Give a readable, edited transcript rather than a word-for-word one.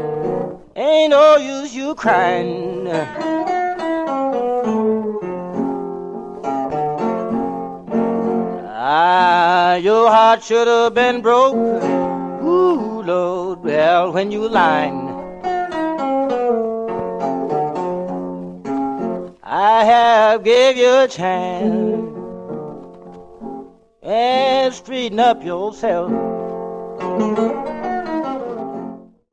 Ain't no use you crying. Ah, your heart should have been broke. Ooh, Lord, well, when you lying. I have gave you a chance and straighten up yourself.